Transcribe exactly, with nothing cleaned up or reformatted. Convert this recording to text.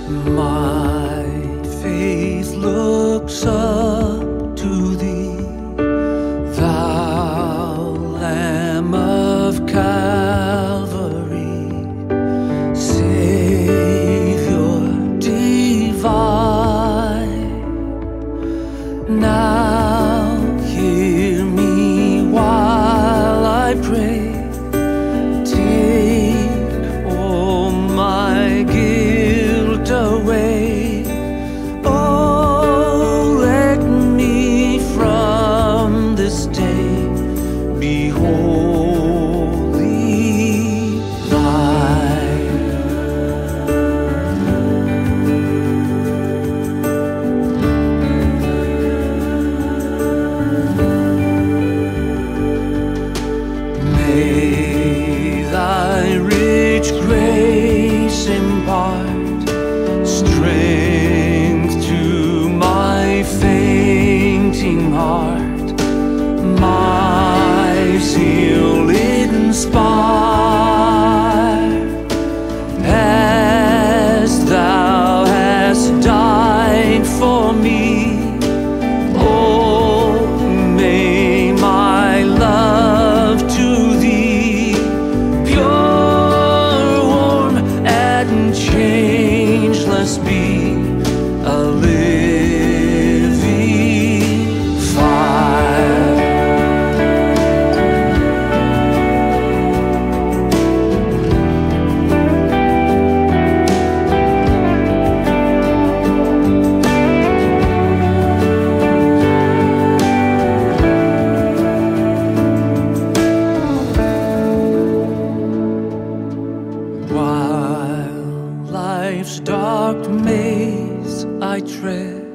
My faith looks up to thee, thou Lamb of Calvary, Savior divine. Now hear me while I pray. Take all my guilt away. Oh, let me from this day be wholly thine. May thy rich grace impart strength to my fainting heart, my zeal inspire, as thou hast died for me. Oh, may my love to thee, pure, warm, and changeless, be a living fire. While life's dark maze I tread,